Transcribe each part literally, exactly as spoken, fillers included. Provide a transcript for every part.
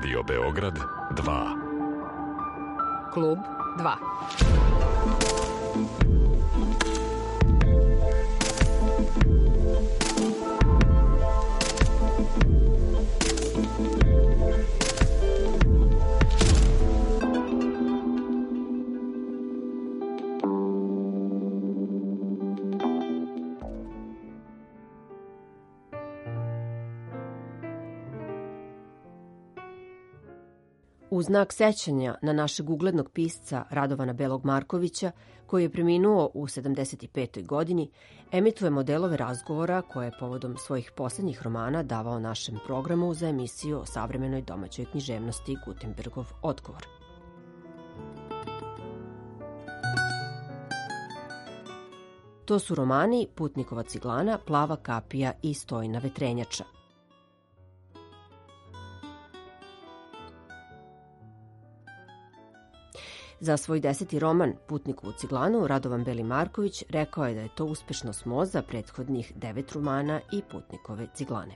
Radio Beograd dva. Klub dva. U znak sećanja na našeg uglednog pisca Radovana Belog Markovića, koji je preminuo u sedamdeset petoj godini, emitujemo delove razgovora koje je povodom svojih poslednjih romana davao našem programu za emisiju o savremenoj domaćoj književnosti Gutenbergov odgovor. To su romani Putnikova ciglana, Plava kapija i Stojna vetrenjača. Za svoj deseti roman Putnikovu ciglanu Radovan Beli Marković rekao je da je to uspešno smo za prethodnih devet romana i Putnikove ciglane.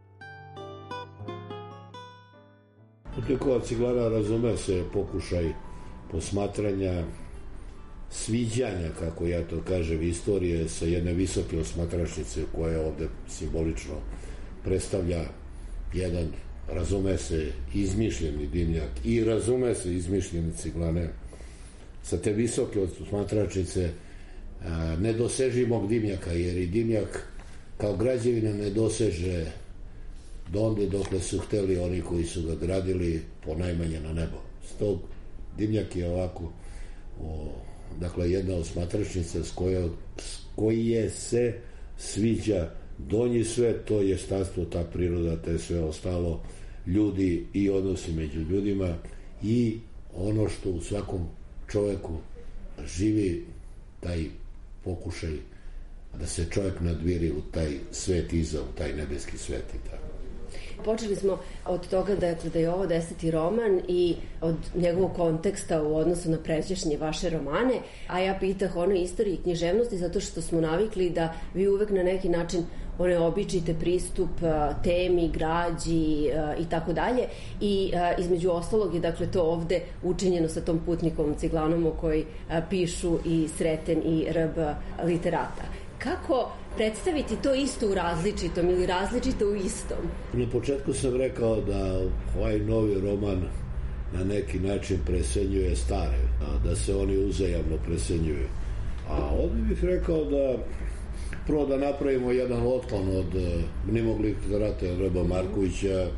Putnikova ciglana, razume se, pokušaj posmatranja, sviđanja, kako ja to kažem, istorije sa jedne visoke osmatračnice koja ovde simbolično predstavlja jedan, razume se, izmišljeni dimnjak i razume se izmišljene ciglane sa te visoke osmatračnice nedoseživog dimnjaka, jer i dimnjak kao građevina ne doseže do onda dokle su hteli oni koji su ga gradili ponajmanje na nebo. S tog dimnjak je ovako o, dakle jedna osmatračnica s koje, s koje se sviđa donji svet, to je stanstvo, ta priroda, te sve ostalo, ljudi i odnosi među ljudima i ono što u svakom čoveku živi, taj pokušaj da se čovjek nadviri u taj svet iza, u taj nebeski svet i tako. Počeli smo od toga da, da je ovo deseti roman i od njegovog konteksta u odnosu na pređašnje vaše romane, a ja pitah o onoj istoriji književnosti zato što smo navikli da vi uvek na neki način one običite pristup temi, građi i tako dalje i između ostalog je dakle to ovde učinjeno sa tom Putnikovom ciglanom o kojoj pišu i Sreten i R B literata. Kako predstaviti to isto u različitom ili različito u istom? Na početku sam rekao da ovaj novi roman na neki način presenjuje stare, da se oni uzajamno presenjuju. A ovdje bih rekao da prvo da napravimo jedan otklon od mnemog literata R B Markovića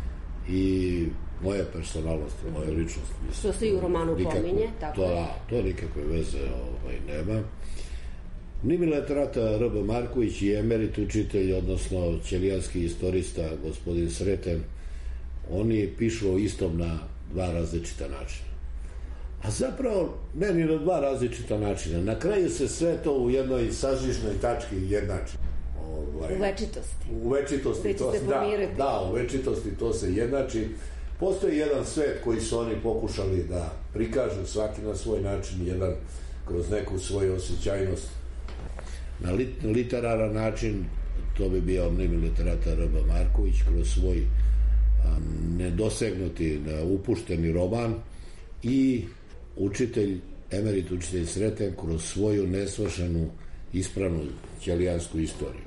i moje personalnosti, moje ličnosti. Što se i u romanu nikakve, pominje, tako to, je. To nikakve veze ovaj, nema. Mnimi literata R B Marković i emerit učitelj, odnosno ćelijanski istorista, gospodin Sreten, oni pišu o istom na dva različita načina. A zapravo, ne ni na dva različita načina. Na kraju se sve to u jednoj sažišnoj tački jednači. Ovaj, u večitosti. U večitosti. To, da, da, u večitosti to se jednači. Postoji jedan svet koji su oni pokušali da prikažu svaki na svoj način, jedan kroz neku svoju osjećajnost. Na literaran način, to bi bio mnimi literata R B Marković, kroz svoj a, nedosegnuti, upušteni roman i učitelj, emerit učitelj Sreten kroz svoju nesvršenu, ispravnu ćelijansku istoriju.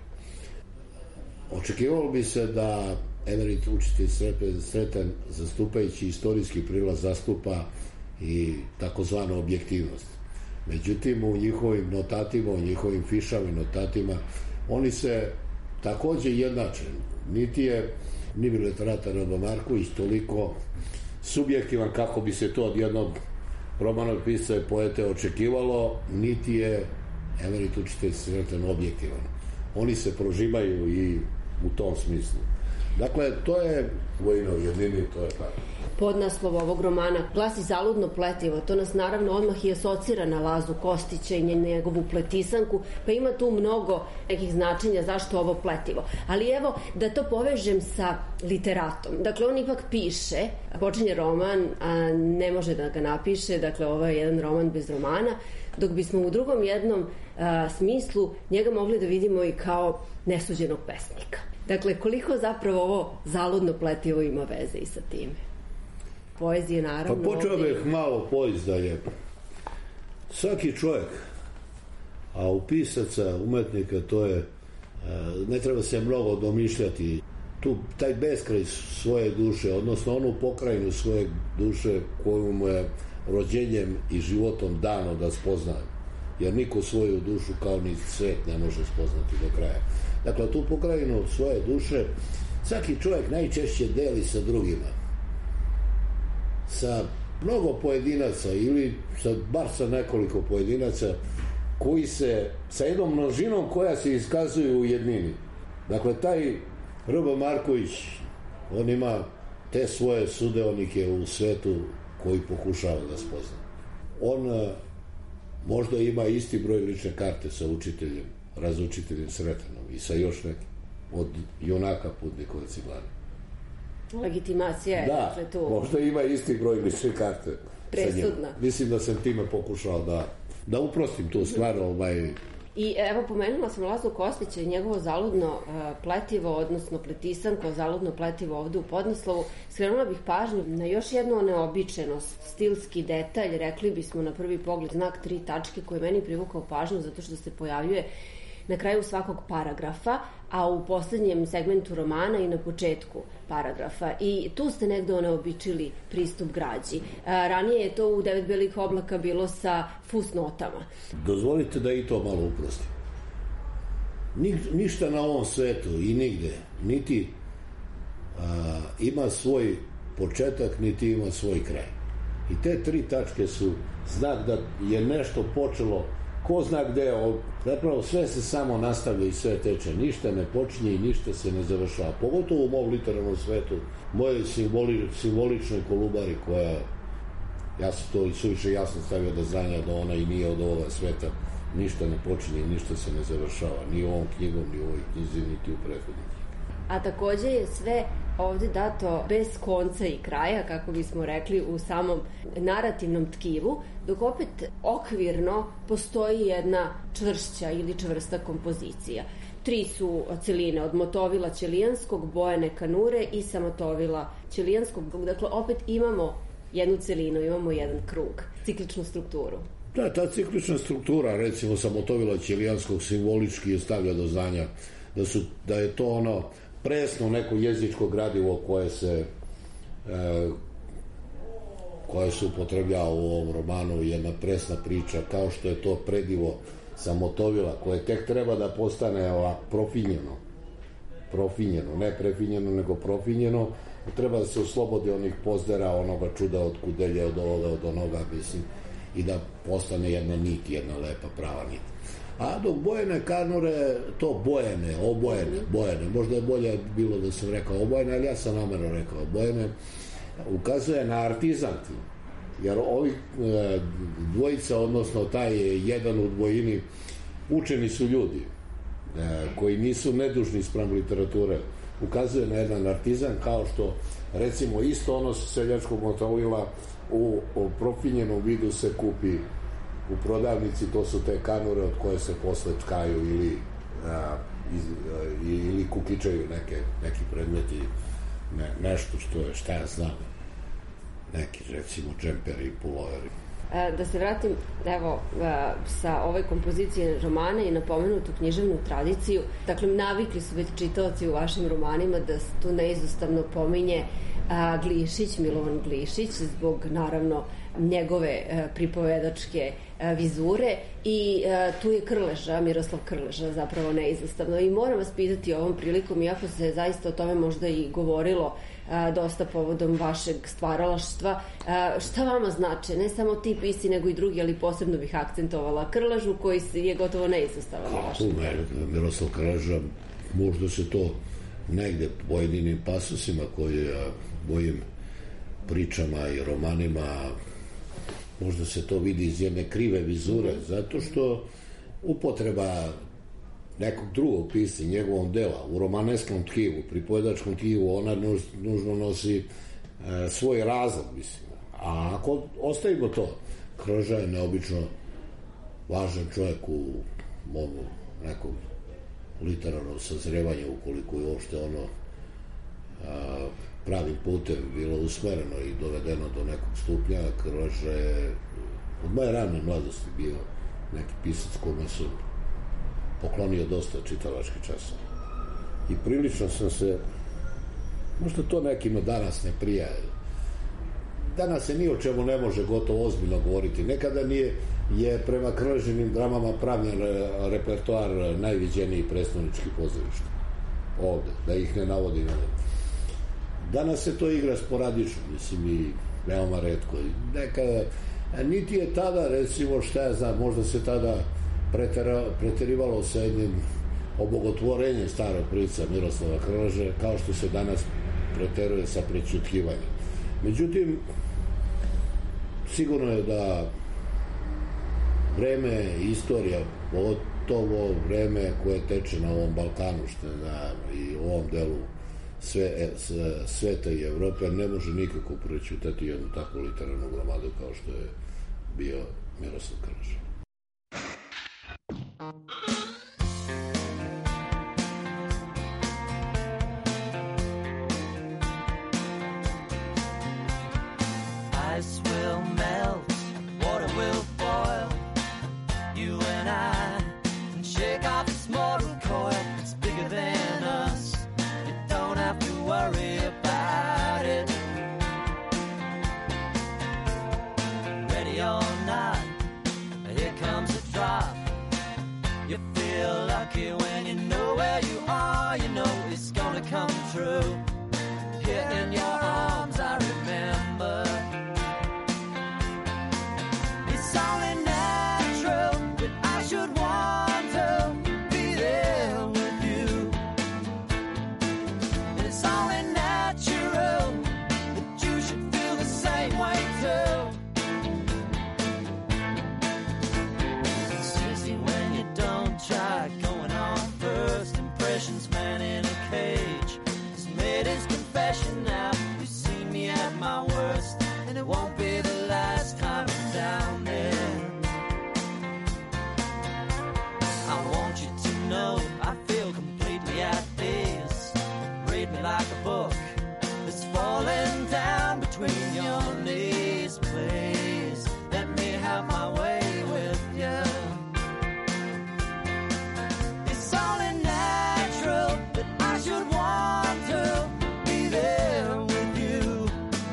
Očekivalo bi se da emerit učitelj Sreten, zastupajući istorijski prilaz, zastupa i takozvanu objektivnost. Međutim, u njihovim notatima, u njihovim fišama i notatima, oni se takođe jednače. Niti je mnimi literata R B Marković toliko subjektivan kako bi se to od jednog romanog pisca i poete očekivalo, niti je emerit učitelj Sreten objektivan. Oni se prožimaju i u tom smislu. Dakle, to je vojna u jednini, to je tako. Podnaslov ovog romana glasi Zaludno pletivo. To nas naravno odmah i asocira na Lazu Kostića i njegovu pletisanku, pa ima tu mnogo nekih značenja zašto ovo pletivo. Ali evo, da to povežem sa literatom. Dakle, on ipak piše, počinje roman, a ne može da ga napiše, dakle, ovo je jedan roman bez romana, dok bismo u drugom jednom a, smislu njega mogli da vidimo i kao nesuđenog pesnika. Dakle, koliko zapravo ovo zaludno pletivo ima veze i sa time? poezije, naravno. Pa počeo bih malo poezda je. Svaki čovjek, a u pisaca, umetnika, to je, ne treba se mnogo domišljati, tu, taj beskraj svoje duše, odnosno onu pokrajinu svoje duše koju mu je rođenjem i životom dano da spoznaje. Jer niko svoju dušu kao ni svet ne može spoznati do kraja. Dakle, tu pokrajinu svoje duše svaki čovjek najčešće deli sa drugima. Sa mnogo pojedinaca ili sa, bar sa nekoliko pojedinaca koji se, sa jednom množinom koja se iskazuje u jednini. Dakle, taj R B Marković, on ima te svoje sudeonike u svetu koji pokušava da spozna. On možda ima isti broj lične karte sa učiteljem, razučiteljem Sretanom i sa još nekim od junaka Putnikove ciglane. Legitimacija je, da, dakle, tu. Možda ima isti broj lične karte. Presudna. Mislim da sam time pokušao da, da uprostim tu stvar. Ovaj... I evo, pomenula sam Lazlo Kostića i njegovo zaludno uh, pletivo, odnosno pletisanko, zaludno pletivo ovde u podnaslovu. Skrenula bih pažnju na još jednu neobičajnost, stilski detalj, rekli bismo na prvi pogled znak tri tačke koji je meni privukao pažnju zato što se pojavljuje na kraju svakog paragrafa, a u poslednjem segmentu romana i na početku paragrafa. I tu ste negde oneobičili pristup građi. Ranije je to u Devet belih oblaka bilo sa fusnotama. Dozvolite da i to malo uprostim. Ni, ništa na ovom svetu i nigde, niti a, ima svoj početak, niti ima svoj kraj. I te tri tačke su znak da je nešto počelo. Ko zna gde, zapravo sve se samo nastavlja i sve teče, ništa ne počinje i ništa se ne završava. Pogotovo u mom literarnom svetu, moje simboli, simboličnoj Kolubari koja, ja sam to i suviše jasno stavio da znanja da ona i nije od ovoga sveta, ništa ne počinje i ništa se ne završava, ni ovom knjigom, ni u ovoj knjizi, niti u prethodnim. A takođe je sve ovde dato bez konca i kraja, kako bismo rekli, u samom narativnom tkivu, dok opet okvirno postoji jedna čvršća ili čvrsta kompozicija. Tri su celine, od motovila ćelijanskog, Bojane Kanure i samotovila ćelijanskog. Dakle, opet imamo jednu celinu, imamo jedan krug, cikličnu strukturu. Da, ta ciklična struktura, recimo samotovila ćelijanskog, simbolički je stavlja do znanja da, su, da je to ono presno neko jezičko gradivo koje se e, koje se upotrebljava u ovom romanu, jedna presna priča, kao što je to predivo samotovila, koje tek treba da postane ovak profinjeno. Profinjeno, ne prefinjeno, nego profinjeno. Treba da se oslobodi onih pozdera, onoga čuda od kudelje, od ovoga, od onoga, mislim, i da postane jedna nit, jedna lepa, prava nit. A dok Bojane Kanure, to Bojane, obojene, Bojane, možda je bolje bilo da sam rekao obojene, ali ja sam namerno rekao Bojane, ukazuje na artizanti, jer ovi e, dvojica, odnosno taj jedan u dvojini, učeni su ljudi e, koji nisu nedužni spram literature, ukazuje na jedan artizan, kao što recimo isto ono seljačkog motovila u, u profinjenom vidu se kupi u prodavnici, to su te kanure od koje se posle čkaju ili a, iz, a, ili kukičaju neke, neki predmeti, ne, nešto što je, šta ja znam, neki recimo džemperi, puloveri. Da se vratim, evo, sa ove kompozicije romana i napomenutu književnu tradiciju. Dakle, navikli su već čitaoci u vašim romanima da se tu neizostavno pominje a, Glišić, Milovan Glišić, zbog, naravno, njegove a, pripovedačke a, vizure i a, tu je Krleža, Miroslav Krleža, zapravo neizostavno. I moram vas pitati ovom prilikom, iako se zaista o tome možda i govorilo a, dosta povodom vašeg stvaralaštva, a, šta vama znače, ne samo ti pisci, nego i drugi, ali posebno bih akcentovala Krležu, koji je gotovo neizostavan u vašem. Miroslav Krleža, možda se to negde pojedinim pasusima koje bojim pričama i romanima, možda se to vidi iz jedne krive vizure, zato što upotreba nekog drugog pisca, njegovom dela, u romaneskom tkivu, pripovedačkom tkivu, ona nužno nosi e, svoj razlog, mislim. A ako ostavimo to, Krleža je neobično važan čovjek u mom nekom literarnom sazrevanju, ukoliko je uopšte ono a, pravim putem bilo usmereno i dovedeno do nekog stupnja. Krleža je od moje rane mladosti bio neki pisac kome sam poklonio dosta čitalački časova. I prilično sam se, možda to nekima danas ne prija, danas se ni o čemu ne može gotovo ozbiljno govoriti. Nekada nije, je prema Krležinim dramama pravljen repertoar najviđenijih predstavničkih pozorišta. Ovde, da ih ne navodim. Danas se to igra sporadično, mislim, i veoma retko. Nekada, niti je tada, recimo, šta ja znam, možda se tada pretera, preterivalo sa jednim obogotvorenjem starog prica Miroslava Krleže, kao što se danas preteruje sa prećutkivanjem. Međutim, sigurno je da vreme i istorija, pogotovo vreme koje teče na ovom Balkanu, što je na, i u ovom delu sve, sveta i Evrope, ne može nikako prećutati jednu takvu literarnu gromadu kao što je bio Miroslav Krleža. Ice will melt, water will boil. You and I can shake off this mortal coil. It's bigger than us. You don't have to worry about it. Ready or not, here comes a drop. You feel lucky when you know where you are. You know it's gonna come true. Here in your arms I remember. It's only natural that I should want to be there with you. And it's only natural that you should feel the same way too. It's easy when you don't try, going on first impressions. Man in a cage has made his confession now. You see me at my worst, and it won't be the last time I'm down there. I want you to know I feel completely at ease. Read me like a book that's falling down between your knees. Please let me have my way with you. It's only natural that I should want to be there with you.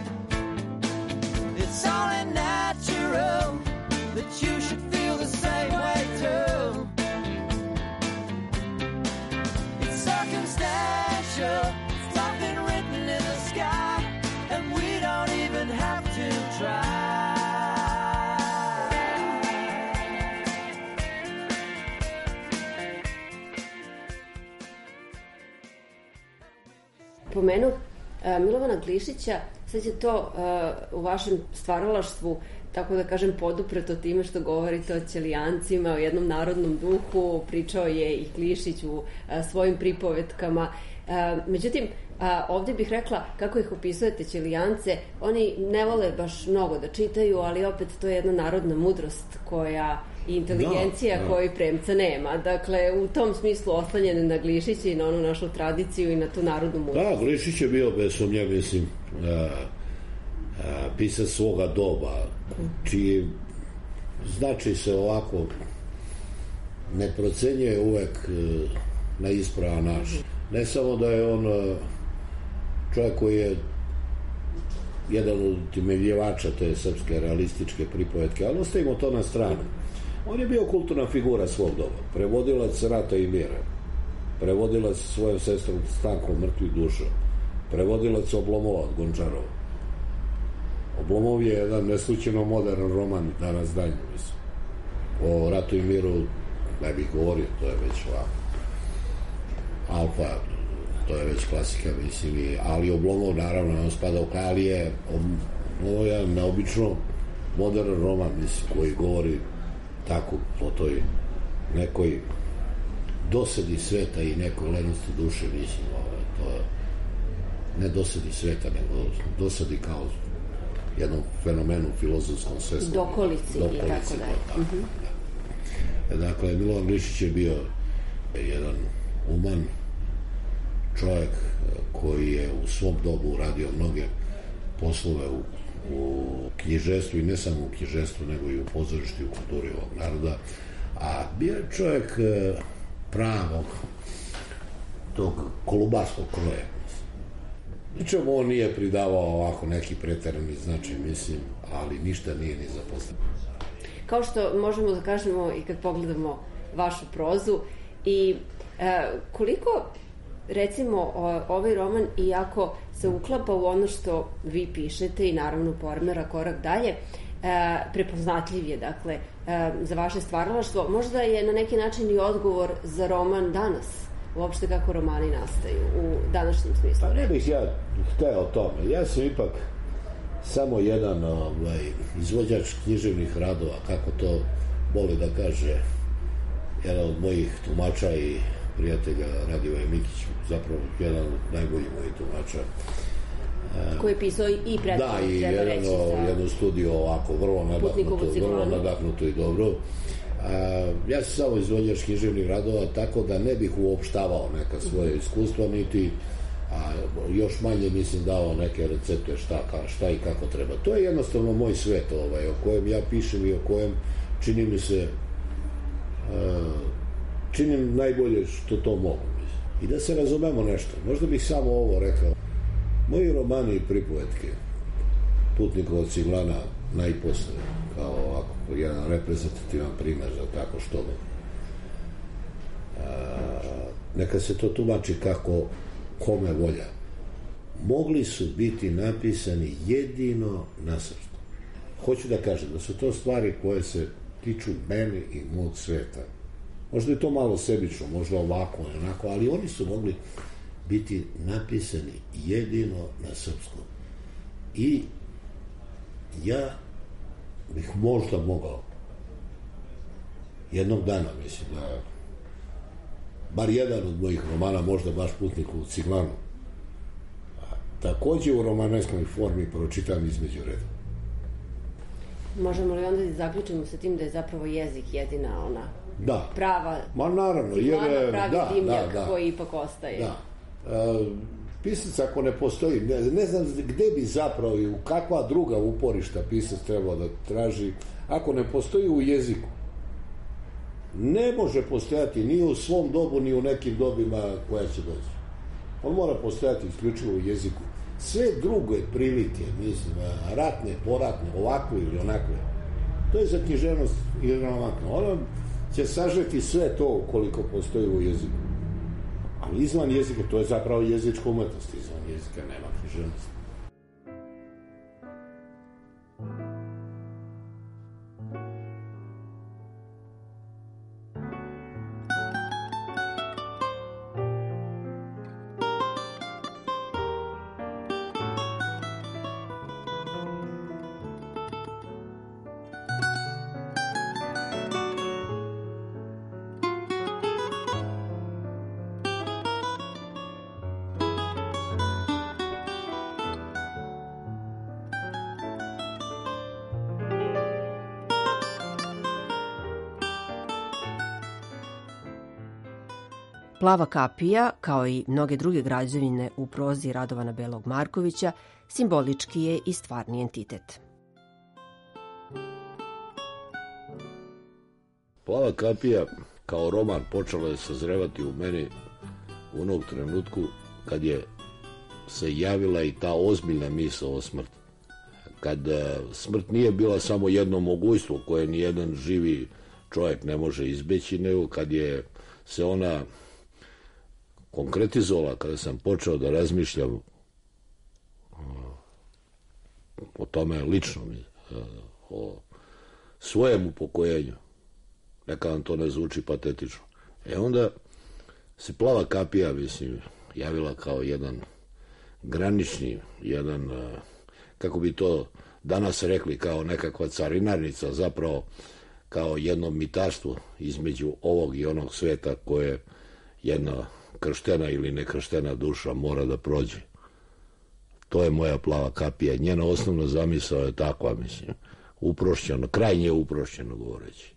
It's only natural that you should feel the same way too. It's circumstantial, it's nothing written in the sky, and we don't even have to try. Pomenuo Milovana Glišića, sad je to uh, u vašem stvaralaštvu, tako da kažem, podupreto time što govorite o Ćelijancima, o jednom narodnom duhu, pričao je i Glišić u uh, svojim pripovetkama. Uh, međutim, uh, ovdje bih rekla, kako ih opisujete Ćelijance, oni ne vole baš mnogo da čitaju, ali opet to je jedna narodna mudrost koja i inteligencija da, da. koju Premca nema. Dakle, u tom smislu oslanjene na Glišića i na onu našu tradiciju i na tu narodnu mudrost. Da, Glišić je bio, bez sumnje, mislim, a, a, pisac svoga doba, čiji značaj se ovako ne procenjuje uvek na ispravan način. Ne samo da je on čovjek koji je jedan od utemeljivača te srpske realističke pripovetke, ali ostavimo to na stranu. On je bio kulturna figura svog doba, prevodilac Rata i mira, prevodilac svojom sestrom Stankom Mrtvih duša, prevodilac Oblomova od Gončarova. Oblomov je jedan neslučajno modern roman danas danju, mislim. O Ratu i miru ne bih govorio, to je već ovako. Alfa, to je već klasika, mislim, ali Oblomov, naravno, on spada u Kalije, ovo je neobično modern roman, mislim, koji govori tako o toj nekoj dosadi sveta i nekoj lenosti duše, mislim, to je ne dosadi sveta, nego dosadi kao jednom fenomenu filozofskom svetskom. Dokolici, dokolici i tako dalje. Da, uh-huh. da. Dakle, Milovan Glišić je bio jedan uman čovjek koji je u svom dobu uradio mnoge poslove u, u književstvu i ne samo u književstvu, nego i u pozorištu i u kulturi ovog naroda, a bio je čovjek pravog tog kolubarskog kroja. Ničemu on nije pridavao ovako neki preterani značaj, mislim, ali ništa nije ni zaposleno. Kao što možemo da kažemo i kad pogledamo vašu prozu i e, koliko recimo o, ovaj roman, iako se uklapa u ono što vi pišete i naravno formira korak dalje, e, prepoznatljiv je, dakle, e, za vaše stvaralaštvo, možda je na neki način i odgovor za roman danas, uopšte kako romani nastaju u današnjem smislu. Pa ne bih ja hteo o tome. Ja sam ipak samo jedan ovaj, izvođač književnih radova, kako to voli da kaže jedan od mojih tumača i prijatelja Radivoje Mikić, zapravo jedan od najboljih mojih tumača. Koji je pisao i prethodno, da, i treba jedno, reći. Za... jednu studiju ovako, vrlo nadahnuto, vrlo nadahnuto i dobro. A, ja sam samo izvođač književnih radova, tako da ne bih uopštavao neka svoje iskustva, niti a još manje mislim dao neke recepte šta, ka, šta i kako treba. To je jednostavno moj svet ovaj, o kojem ja pišem i o kojem čini mi se a, činim najbolje što to mogu. I da se razumemo nešto, možda bih samo ovo rekao. Moji romani i pripovetke, Putnikova ciglana najposle, kao ovako, jedan reprezentativan primer za tako što ne. A, neka se to tumači kako kome volja. Mogli su biti napisani jedino na srpskom. Hoću da kažem da su to stvari koje se tiču mene i mog sveta. Možda je to malo sebično, možda ovako i onako, ali oni su mogli biti napisani jedino na srpskom. I ja bih možda mogao jednog dana, mislim da bar jedan od mojih romana, možda baš Putnikovu ciglanu, takođe u romaneskoj formi pročitam između reda. Možemo li onda da zaključimo sa tim da je zapravo jezik jedina ona da. prava Ma naravno, ciglana, jer je, pravi da, dimljak da, da. koji ipak ostaje? Da. E, pisac ako ne postoji, ne, ne znam gde bi zapravo i u kakva druga uporišta pisac trebao da traži, ako ne postoji u jeziku. Ne može postojati ni u svom dobu, ni u nekim dobima koja će doći. On mora postojati isključivo u jeziku. Sve druge prilike, mislim, ratne, poratne, ovakve ili onakve, to je za književnost irelevantno. Ona će sažeti sve to koliko postoji u jeziku. Ali izvan jezika, to je zapravo jezička umetnost. Izvan jezika nema književnosti. Plava kapija, kao i mnoge druge građevine u prozi Radovana Belog Markovića, simbolički je i stvarni entitet. Plava kapija kao roman počela je sazrevati u meni u onog trenutku kad je se javila i ta ozbiljna misao o smrti. Kad smrt nije bila samo jedno mogućstvo koje nijedan živi čovjek ne može izbeći, nego kad je se ona konkretizovala, kada sam počeo da razmišljam o tome lično, o svojem upokojenju, neka vam to ne zvuči patetično. E onda se Plava kapija, mislim, javila kao jedan granični, jedan, kako bi to danas rekli, kao nekakva carinarnica, zapravo kao jedno mitaštvo između ovog i onog sveta koje jedna krštena ili nekrštena duša mora da prođe. To je moja Plava kapija. Njena osnovna zamisao je takva, mislim, uprošćeno, krajnje uprošćeno govoreći.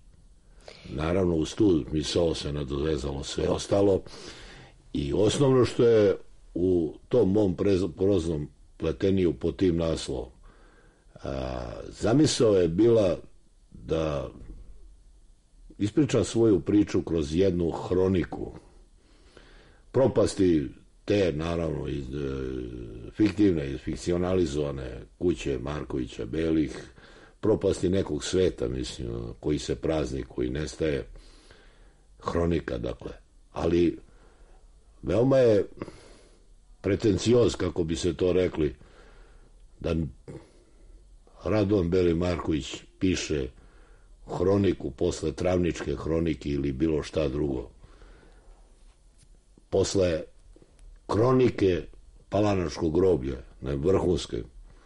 Naravno, uz tu misao se nadovezalo sve ostalo i osnovno što je u tom mom proznom pleteniju pod tim naslovom. A, zamisao je bila da ispričam svoju priču kroz jednu hroniku propasti te, naravno, iz, e, fiktivne, iz fikcionalizovane kuće Markovića Belih, propasti nekog sveta, mislim, koji se prazni, koji nestaje, hronika, dakle. Ali veoma je pretencioz, kako bi se to rekli, da Radovan Beli Marković piše hroniku posle Travničke hronike ili bilo šta drugo. Posle kronike Palanačkog groblja, ne, vrhunske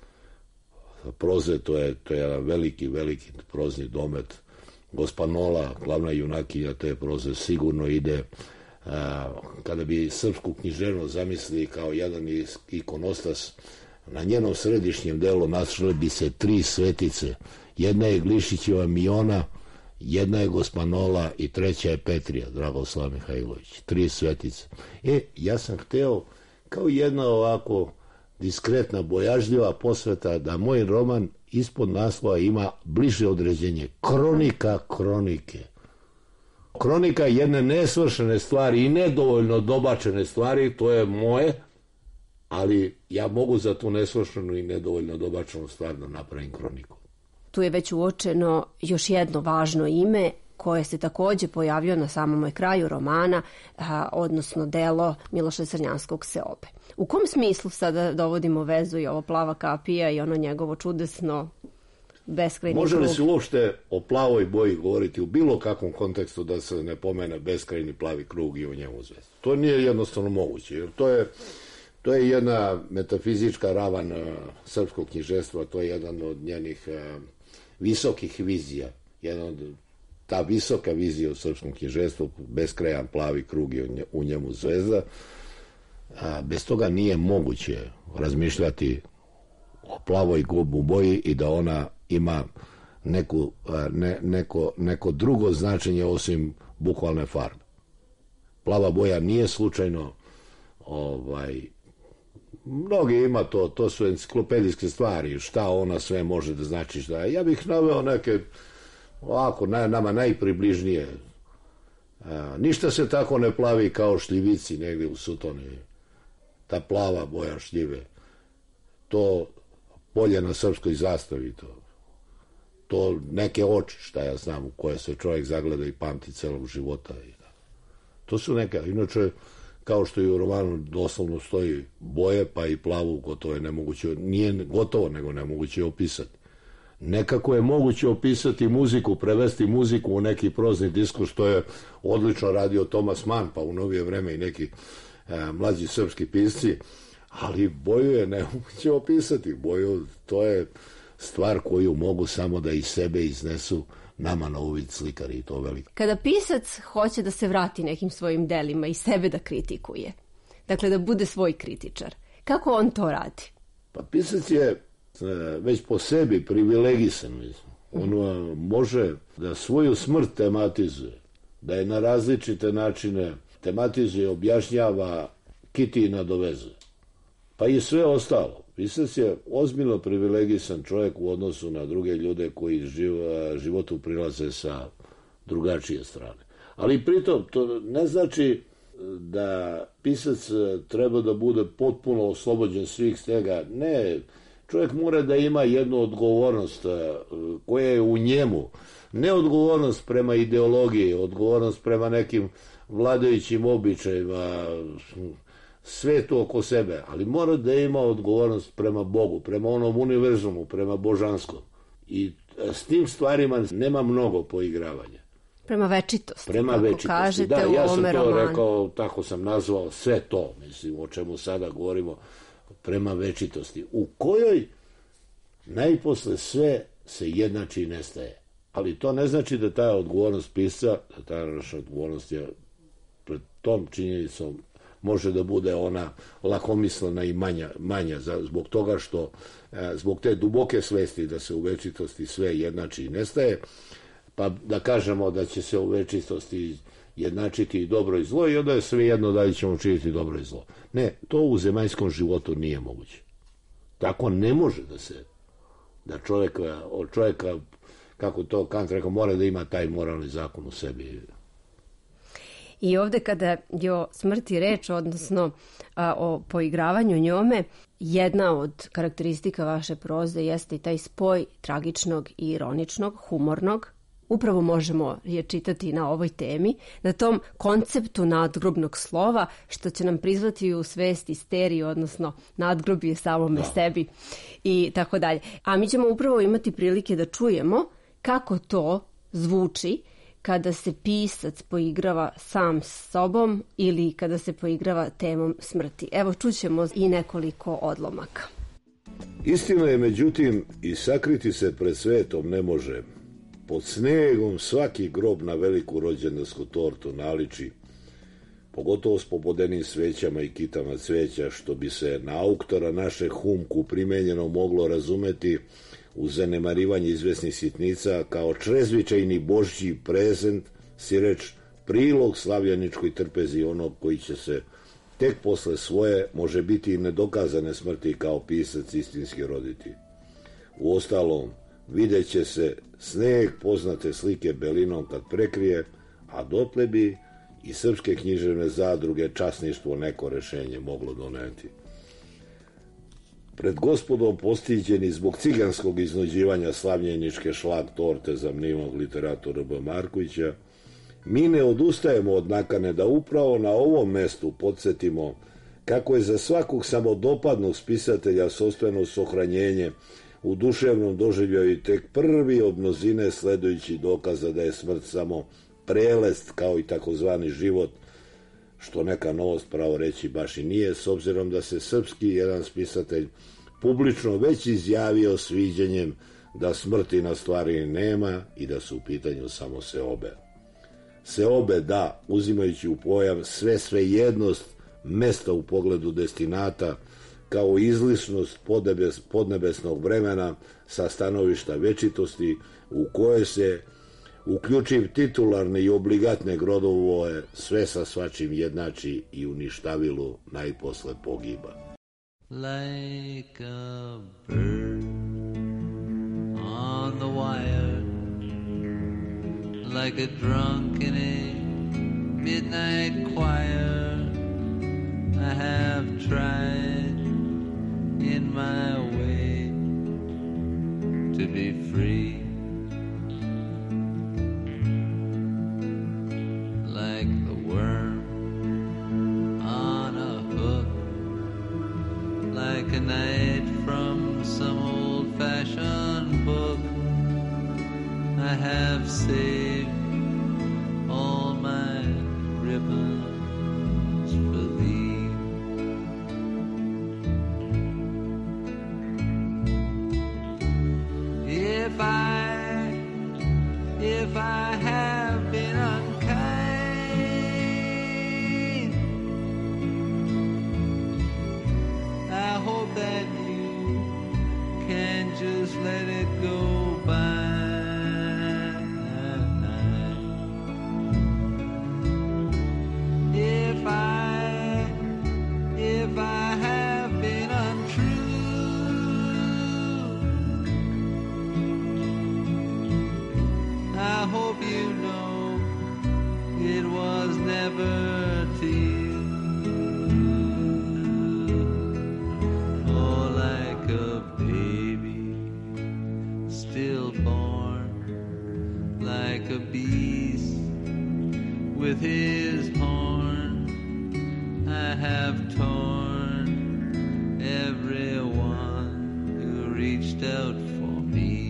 proze, to je, to je jedan veliki, veliki prozni domet. Gospanola, glavna junakinja te proze, sigurno ide, a, kada bi srpsku književnost zamislili kao jedan ikonostas, na njenom središnjem delu našle bi se tri svetice. Jedna je Glišićeva Miona, jedna je Gospanola i treća je Petrija, Dragoslav Mihajlović. Tri svetice. E, ja sam hteo kao jedna ovako diskretna, bojažljiva posveta da moj roman ispod naslova ima bliže određenje. Kronika kronike. Kronika jedne nesvršene stvari i nedovoljno dobačene stvari, to je moje, ali ja mogu za tu nesvršenu i nedovoljno dobačenu stvar da napravim kroniku. Tu je već uočeno još jedno važno ime koje se takođe pojavio na samom kraju romana, a, odnosno delo Miloša Crnjanskog Seobe. U kom smislu sada dovodimo vezu i ovo Plava kapija i ono njegovo čudesno beskrajni krug? Može li se uopšte o plavoj boji govoriti u bilo kakvom kontekstu da se ne pomene beskrajni plavi krug i o njemu zvezda? To nije jednostavno moguće, jer to je To je jedna metafizička ravan uh, srpskog književstva, to je jedan od njenih uh, visokih vizija. Jedna od, ta visoka vizija u srpskom književstvu, beskrajan plavi krug i u njemu zvezda. A, bez toga nije moguće razmišljati o plavoj boji i da ona ima neku, ne, neko, neko drugo značenje osim bukvalne farbe. Plava boja nije slučajno ovaj, mnogi ima to, to su enciklopedijske stvari, šta ona sve može da znači, šta. Ja bih naveo neke ovako, na, nama najpribližnije. A, ništa se tako ne plavi kao šljivici negdje u Sutoni. Ta plava boja šljive. To polje na srpskoj zastavi, to, to neke oči, šta ja znam, u koje se čovjek zagleda i pamti celog života. To su neka, inače, kao što i u romanu doslovno stoji boje, pa i plavu gotovo je nemoguće, nije gotovo, nego nemoguće opisati. Nekako je moguće opisati muziku, prevesti muziku u neki prozni diskurs, što je odlično radio Thomas Mann, pa u novije vreme i neki e, mlađi srpski pisci, ali boju je nemoguće opisati. Boju, to je stvar koju mogu samo da iz sebe iznesu nama na uvid slikari i to veliko. Kada pisac hoće da se vrati nekim svojim delima i sebe da kritikuje, dakle da bude svoj kritičar, kako on to radi? Pa pisac je već po sebi privilegisan, mislim. On može da svoju smrt tematizuje, da je na različite načine tematizuje, objašnjava, kiti i nadovezuje. Pa i sve ostalo. Pisac je ozbiljno privilegisan čovjek u odnosu na druge ljude koji živ, životu prilaze sa drugačije strane. Ali pritom to ne znači da pisac treba da bude potpuno oslobođen svih stega. Ne, čovjek mora da ima jednu odgovornost koja je u njemu. Ne odgovornost prema ideologiji, odgovornost prema nekim vladajućim običajima, sve to oko sebe, ali mora da ima odgovornost prema Bogu, prema onom univerzumu, prema božanskom. I s tim stvarima nema mnogo poigravanja. Prema večitosti, prema kako večitosti. kažete da, u ja sam ovome to romanu. rekao, tako sam nazvao sve to, mislim, o čemu sada govorimo, prema večitosti, u kojoj najposle sve se jednači i nestaje. Ali to ne znači da ta odgovornost pisca, da ta naša odgovornost je pred tom činjenicom može da bude ona lakomislena i manja, manja zbog toga što, zbog te duboke svesti da se u večitosti sve jednači i nestaje, pa da kažemo da će se u večitosti jednačiti i dobro i zlo i onda je sve jedno da li ćemo činiti dobro i zlo. Ne, to u zemaljskom životu nije moguće. Tako ne može da se, da čovjeka, od čovjeka, kako to Kant rekao, mora da ima taj moralni zakon u sebi. I ovde kada je o smrti reč, odnosno a, o poigravanju njome, jedna od karakteristika vaše proze jeste i taj spoj tragičnog i ironičnog, humornog. Upravo možemo je čitati na ovoj temi, na tom konceptu nadgrobnog slova, što će nam prizvati u svest isteriju, odnosno nadgrobje samome da. sebi i tako dalje. A mi ćemo upravo imati prilike da čujemo kako to zvuči kada se pisac poigrava sam s sobom ili kada se poigrava temom smrti. Evo, čućemo i nekoliko odlomaka. Istina je, međutim, i sakriti se pred svetom ne može. Pod snegom svaki grob na veliku rođendansku tortu naliči, pogotovo s pobodenim svećama i kitama cveća, što bi se na auktora naše humku primenjeno moglo razumeti uz zanemarivanje izvesnih sitnica kao črezvičajni božji prezent, sireč prilog slavljaničkoj trpezi onog koji će se tek posle svoje, može biti i nedokazane smrti kao pisac istinski roditi. Uostalom, vidjet će se sneg poznate slike belinom kad prekrije, a dotle bi i srpske književne zadruge časništvo neko rešenje moglo doneti. Pred gospodom postiđeni zbog ciganskog iznuđivanja slavljeničke šlag torte za mnimog literatora B. Markovića, mi ne odustajemo od nakane da upravo na ovom mestu podsjetimo kako je za svakog samodopadnog spisatelja sopstveno sohranjenje u duševnom doživljaju tek prvi od mnozine sledujući dokaza da je smrt samo prelest kao i takozvani život, što neka novost pravo reći baš i nije, s obzirom da se srpski jedan spisatelj publično već izjavio sviđanjem da smrti na stvari nema i da su u pitanju samo seobe. Seobe da, uzimajući u pojam sve svejednost mesta u pogledu destinata, kao izlišnost podnebes, podnebesnog vremena sa stanovišta večitosti u koje se uključiv titularne i obligatne grodovove sve sa svačim jednači i u ništavilu najposle pogiba. Like a bird on the wire, like a drunk in a midnight choir, I have tried in my way to be free. Like the worm on a hook, like a knight from some old-fashioned book, I have saved all my ribbons for thee. If I, if I have been unkind, I hope that you can just let it go by. If I, if I have been untrue, I hope you know it was never to you. Oh, like a baby still born, like a beast with his horn, I have torn everyone who reached out for me.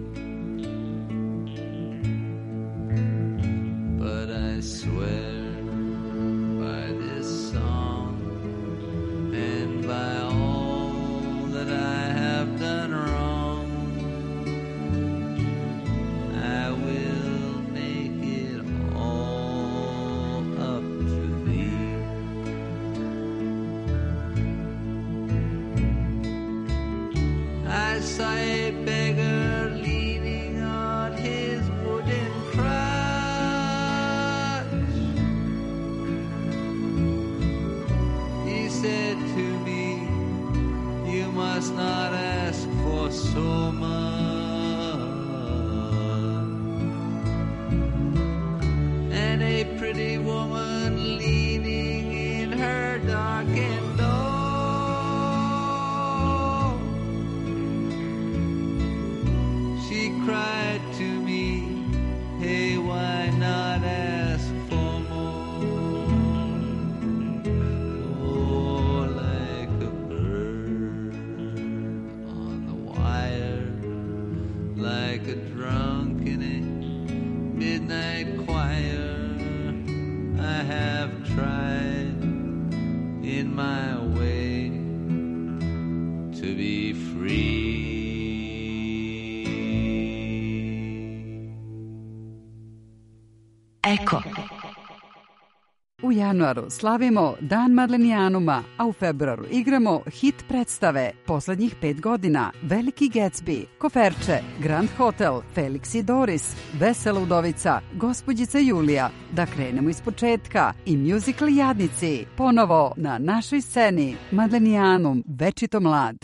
But I swear by this song and by all that I have done wrong, I will make it all up to thee. I saw a beggar leaning on his wooden pretty woman leaning in her darkened door. She cried to me, hey, why not ask for more? Oh, like a bird on the wire, like a drunk in a midnight choir, I have tried in my way to be free. Eko. U januaru slavimo Dan Madlenijanuma, a u februaru igramo hit predstave poslednjih pet godina: Veliki Gatsby, Koferče, Grand Hotel, Felix i Doris, Vesela udovica, Gospođica Julija. Da krenemo iz početka i musical Jadnici, ponovo na našoj sceni. Madlenijanum, večito mlad.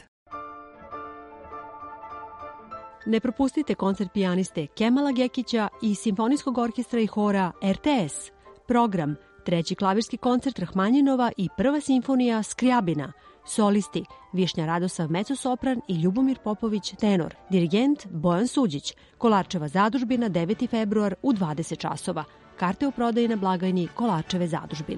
Ne propustite koncert pijaniste Kemala Gekića i Simfonijskog orkestra i hora R T S. Program: treći klavirski koncert Rahmanjinova i prva simfonija Skrijabina. Solisti: Višnja Radosav mezosopran i Ljubomir Popović tenor. Dirigent Bojan Suđić. Kolarčeva zadužbina, deveti februar u dvadeset časova. Karte u prodaji na blagajni Kolarčeve zadužbine.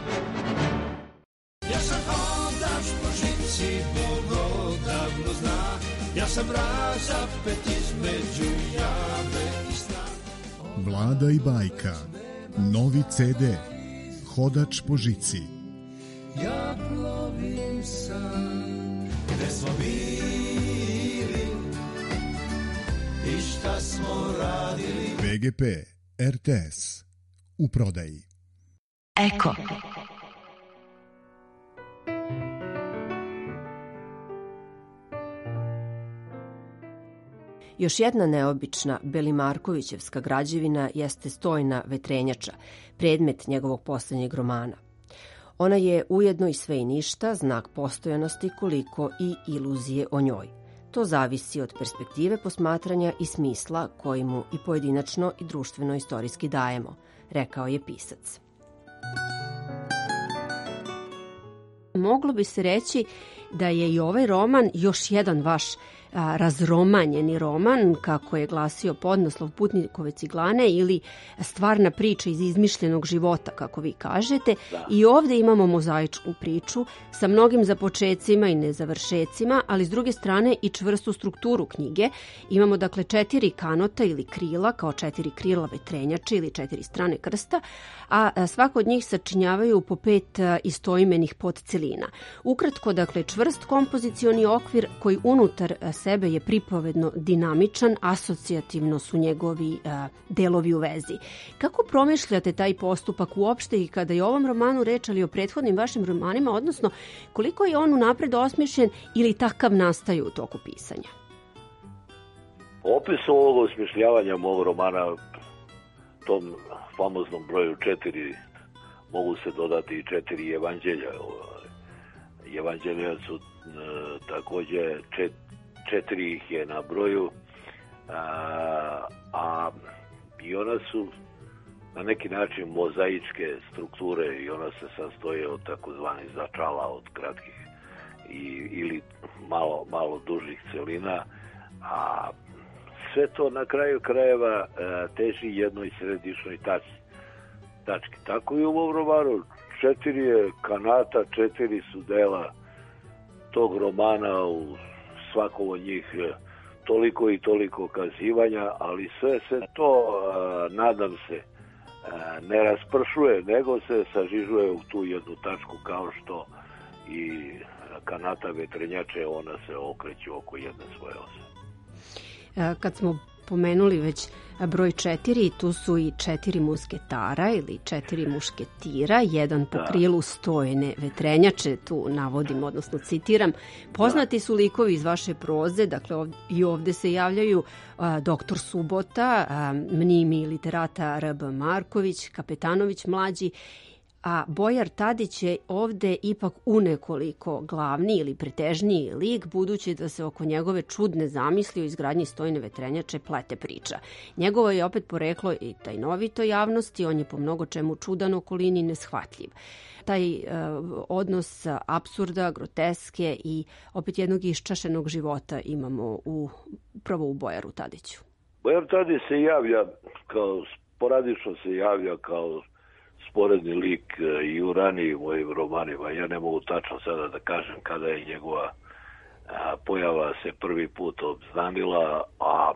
Ja sam hodač po žici, Bog odavno zna. Ja sam razapet između jave i sna. Vlada i bajka. Novi C D. Hodač po žici. Ja plovim sam, gde smo bili i šta smo radili. V G P R T S. U prodaji. Eko. Još jedna neobična Belimarkovićevska građevina jeste stojna vetrenjača, predmet njegovog poslednjeg romana. Ona je ujedno i sve i ništa, znak postojanosti koliko i iluzije o njoj. To zavisi od perspektive posmatranja i smisla koji mu i pojedinačno i društveno istorijski dajemo, rekao je pisac. Moglo bi se reći da je i ovaj roman još jedan vaš a, razromanjeni roman, kako je glasio podnaslov Putnikove ciglane, ili stvarna priča iz izmišljenog života, kako vi kažete. Da. I ovde imamo mozaičku priču sa mnogim započecima i nezavršecima, ali s druge strane i čvrstu strukturu knjige. Imamo dakle četiri kanota ili krila, kao četiri krila vetrenjače ili četiri strane krsta, a svako od njih sačinjavaju po pet istoimenih podcelina. Ukratko, dakle, čvrst kompozicioni okvir koji unutar sebe je pripovedno dinamičan, asocijativno su njegovi uh, delovi u vezi. Kako promišljate taj postupak uopšte i kada je o ovom romanu reč, ali o prethodnim vašim romanima, odnosno koliko je on unapred osmišljen ili takav nastaje u toku pisanja? Opis ovog osmišljavanja mog romana, tom famoznom broju četiri, mogu se dodati i četiri evanđelja. Evanđelja su e, takođe čet, četiri ih je na broju, a, a i ona su na neki način mozaičke strukture i ona se sastoje od takozvanih začala, od kratkih i, ili malo, malo dužih celina, a sve to na kraju krajeva teži jednoj središnjoj tački. tački. Tako i u ovom romanu. Četiri je kanata, četiri su dela tog romana, u svakom od njih toliko i toliko kazivanja, ali sve se to, nadam se, ne raspršuje, nego se sažižuje u tu jednu tačku, kao što i kanata vetrenjače, ona se okreće oko jedne svoje ose. Kad smo pomenuli već broj četiri, tu su i četiri musketara ili četiri mušketira, jedan po krilu stojne vetrenjače, tu navodim, odnosno citiram. Poznati su likovi iz vaše proze, dakle ovdje, i ovde se javljaju a, doktor Subota, a, mnimi literata R B Marković, Kapetanović mlađi, a Bojar Tadić je ovde ipak unekoliko glavni ili pretežniji lik, budući da se oko njegove čudne zamisli o izgradnji stojne vetrenjače plete priča. Njegovo je opet poreklo i tajnovito javnosti, on je po mnogo čemu čudan okolini, neshvatljiv. Taj uh, odnos apsurda, groteske i opet jednog iščašenog života imamo u, upravo u Bojaru Tadiću. Bojar Tadić se javlja kao, sporadično se javlja kao sporedni lik i u ranijim mojim romanima. Ja ne mogu tačno sada da kažem kada je njegova a, pojava se prvi put obznanila, a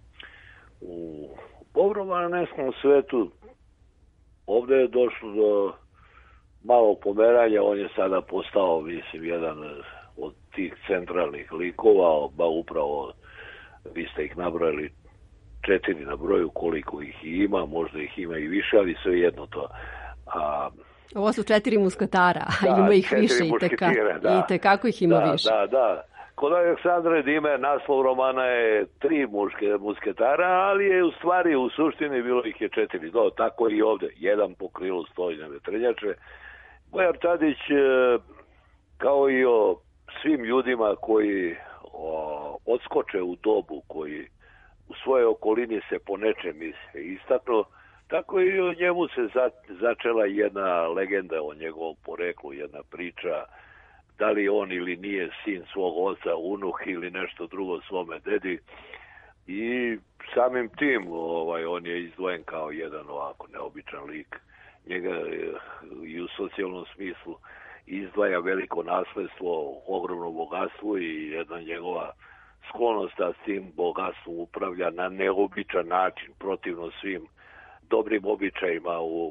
u obromananskom svetu ovde je došlo do malo pomeranja. On je sada postao, mislim, jedan od tih centralnih likova, ba upravo vi ste ih nabrojali četiri na broju, koliko ih ima, možda ih ima i više, ali sve jedno to. A, Ovo su četiri muskatara, a da, ima ih više i teka, da, i tekako ih ima da, više. Da, da. Kod Aleksandre Dime naslov romana je tri muške musketara, ali je u stvari u suštini bilo ih je četiri. Do, tako i ovde, jedan po krilu stojne vetrenjače. Bojar Tadić, kao i o svim ljudima koji o, odskoče u dobu, koji u svojoj okolini se po nečem istaknu, tako i o njemu se za, začela jedna legenda o njegovom poreklu, jedna priča, da li on ili nije sin svog oca, unuh ili nešto drugo svome dedi. I samim tim ovaj, on je izdvojen kao jedan ovako neobičan lik. Njega i u socijalnom smislu izdvaja veliko nasledstvo, ogromno bogatstvo i jedna njegova sklonost da s tim bogatstvom upravlja na neobičan način, protivno svim dobrim običajima u,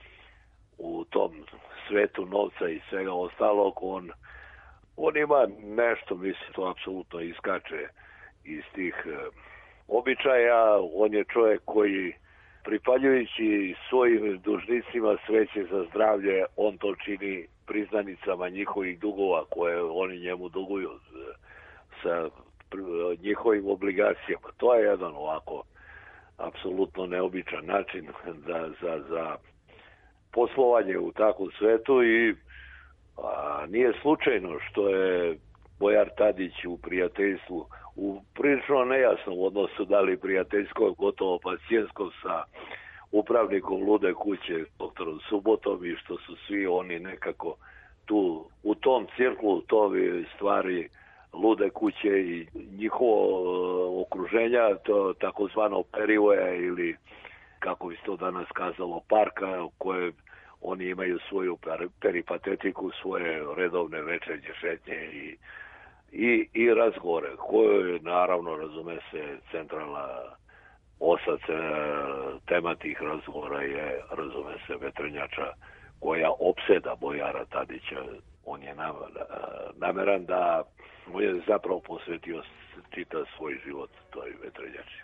u tom svetu novca i svega ostalog. On, on ima nešto, mislim, to apsolutno iskače iz tih e, običaja. On je čovjek koji, pripaljujući svojim dužnicima sreće za zdravlje, on to čini priznanicama njihovih dugova koje oni njemu duguju sa njihovim obligacijama. To je jedan ovako apsolutno neobičan način za, za, za poslovanje u takvom svetu i a, nije slučajno što je Bojar Tadić u prijateljstvu u prilično nejasnom odnosu, da li prijateljskog, gotovo pacijentskog sa upravnikom Lude kuće, doktorom Subotom, i što su svi oni nekako tu u tom cirklu, to stvari Lude kuće i njihovo okruženja, to takozvano perivoja ili kako bi se to danas kazalo parka, koje oni imaju svoju peripatetiku, svoje redovne večernje šetnje i, i, i razgovore, koje naravno, razume se, centralna osac tema tih razgovora je, razume se, vetrenjača koja opseda Bojara Tadića. On je nameran da on je zapravo posvetio čitav svoj život toj vetrenjači.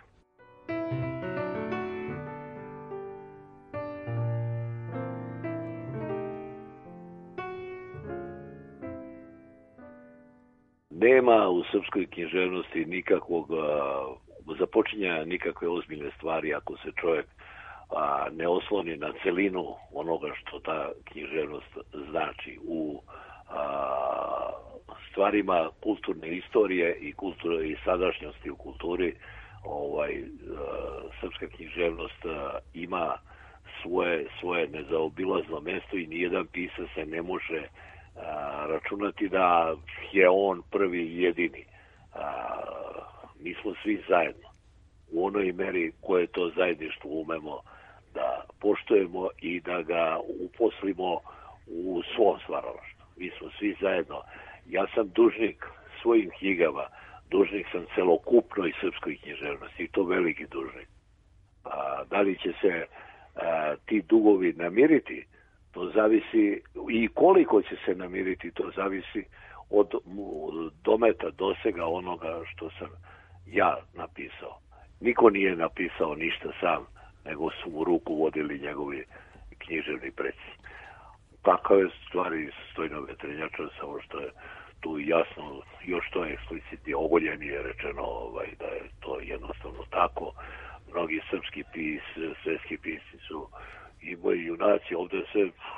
Nema u srpskoj književnosti nikakvog započinjanja nikakve ozbiljne stvari ako se čovjek a, ne osloni na celinu onoga što ta književnost znači u a, stvarima kulturne istorije i kulture i sadašnjosti u kulturi. Ovaj a, srpska književnost a, ima svoje svoje nezaobilazno mesto i nijedan pisac se ne može a, računati da je on prvi i jedini. A, mi smo svi zajedno u onoj meri koje to zajedništvo umemo da poštujemo i da ga uposlimo u svom stvaralaštvu. Mi smo svi zajedno. Ja sam dužnik svojim knjigama, dužnik sam celokupnoj srpskoj književnosti i to veliki dužnik. A, da li će se a, ti dugovi namiriti, to zavisi, i koliko će se namiriti, to zavisi od dometa, dosega onoga što sam ja napisao. Niko nije napisao ništa sam, nego su mu ruku vodili njegovi književni preci. Takave stvari stojno vetrenjača, samo što je tu jasno, još to je eksplicitnije, ogoljenije rečeno ovaj, da je to jednostavno tako. Mnogi srpski pis, svetski pisci su i moji junaci, ovde se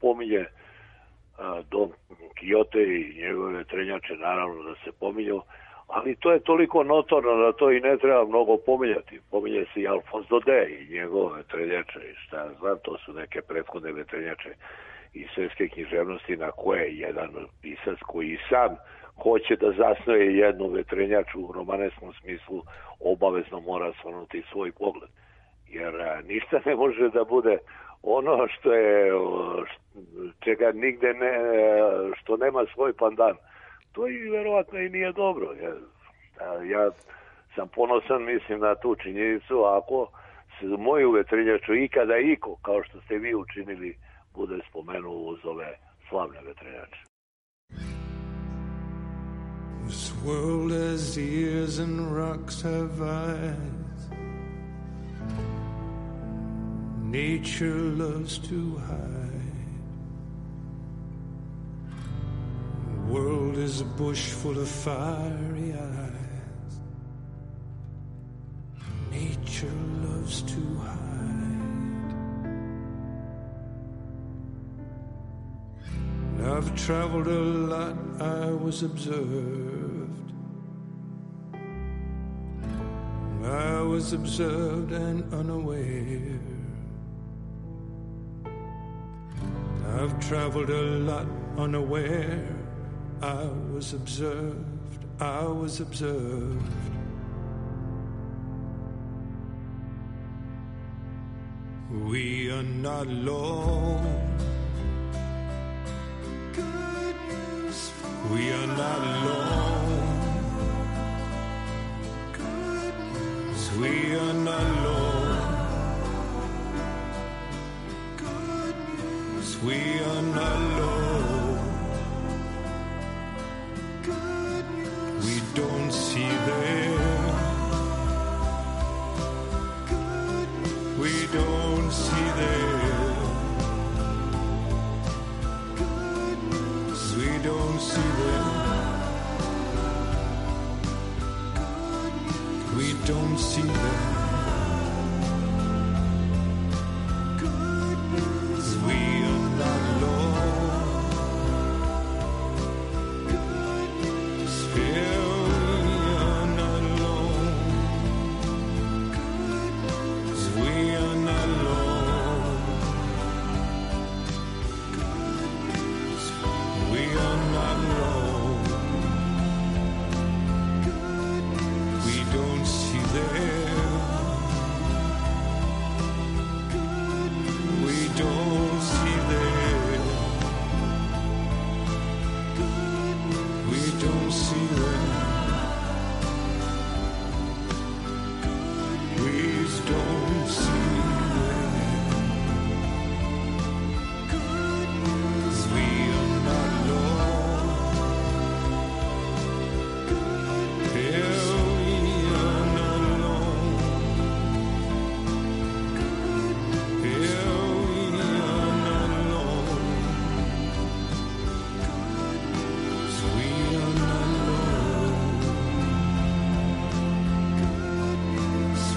pominje Don Quixote i njegove vetrenjače, naravno da se pominju, ali to je toliko notorno da to i ne treba mnogo pominjati. Pominje se i Alphonse Daudet i njegove vetrenjače, i šta ja znam, to su neke prethodne vetrenjače iz svjetske književnosti na koje jedan pisac koji sam hoće da zasnoje jednu vetrenjaču u romaneskom smislu obavezno mora svrnuti svoj pogled. Jer ništa ne može da bude ono što je, čega nigde ne, što nema svoj pandan. To i verovatno i nije dobro. Ja, ja sam ponosan, mislim, na tu činjenicu, ako se moju vetrenjaču ikada iko, kao što ste vi učinili, bude spomenuo uz ove slavne vetrenjače. This world has ears and rocks have eyes. Nature loves to hide. The world is a bush full of fiery eyes. Nature loves to hide. I've traveled a lot, I was observed. I was observed and unaware. I've traveled a lot unaware. I was observed, I was observed. We are not alone. Good news for we are not alone. Good news we are not alone. Good news we are not alone. Good news we don't see them. Good news we don't see them. Good news we don't see them. Good news we don't see them. Good news we are not alone. Good news yeah, we are not alone. Good news we are not alone. Good news we are not alone. Good news we don't see them. Good news we don't see them. Good news we don't see them. Please don't see them. Good news we are not alone. Good news we are not alone. Good news we are not alone. Good news we are not alone. Good news.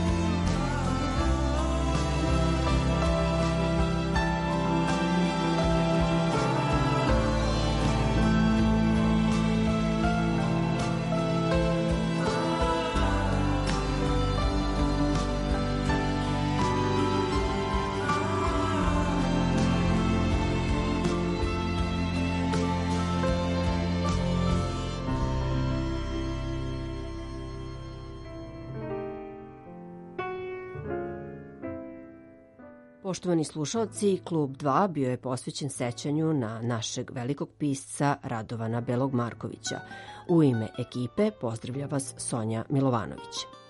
Poštovani slušalci, Klub dva bio je posvećen sećanju na našeg velikog pisca Radovana Belog Markovića. U ime ekipe pozdravlja vas Sonja Milovanović.